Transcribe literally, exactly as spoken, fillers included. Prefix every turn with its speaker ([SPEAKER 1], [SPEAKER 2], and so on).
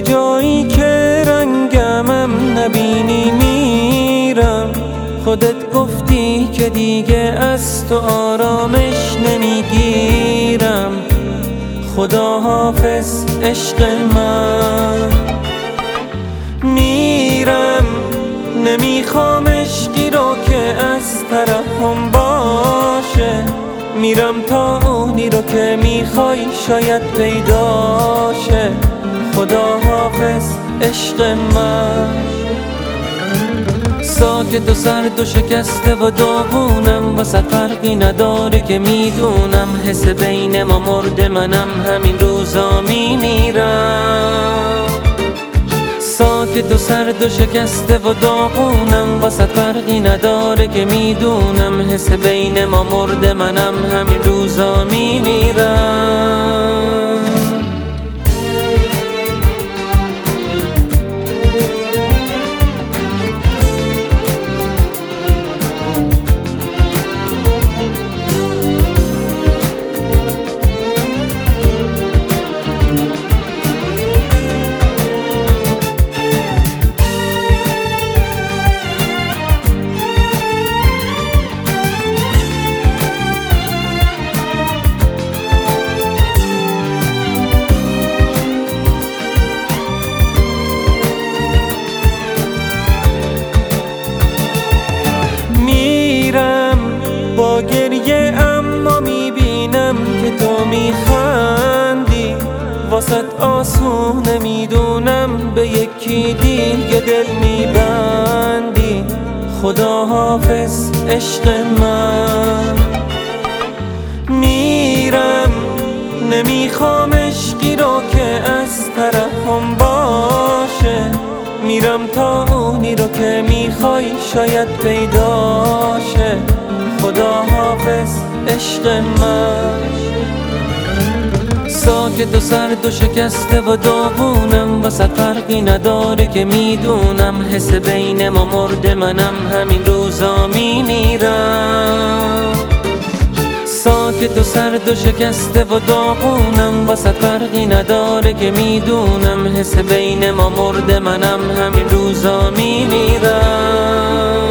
[SPEAKER 1] جایی که رنگمم نبینی میرم. خودت گفتی که دیگه از تو آرامش نمیگیرم. خدا حافظ عشق من. میرم نمیخوام عشقی رو که از طرفم باشه. میرم تا اونی رو که میخوای شاید پیداشه. خدا حافظ عشق من. ساکت و سرد و شکسته و داغونم، واسه فرقی نداره که میدونم حس بین ما مرده، منم همین روزا میمیرم. ساکت و سرد و شکسته و داغونم، واسه فرقی نداره که میدونم حس بین ما مرده، منم همین روزا میمیرم. با گریه اما میبینم که تو میخندی. واسط آسونه میدونم به یکی دیگه دل میبندی. خدا حافظ عشق من. میرم نمیخوام عشقی رو که از طرفم باشه. میرم تا اونی رو که میخوای شاید پیداشه. خدا حافظ عشق من. ساکت و سرد و شکسته و داغونم، واسه فرقی نداره که میدونم حس بین ما مرده، منم همین روزا میمیرم. ساکت و سرد و شکسته و داغونم، واسه فرقی نداره که میدونم حس بین ما مرده، منم همین روزا میمیرم.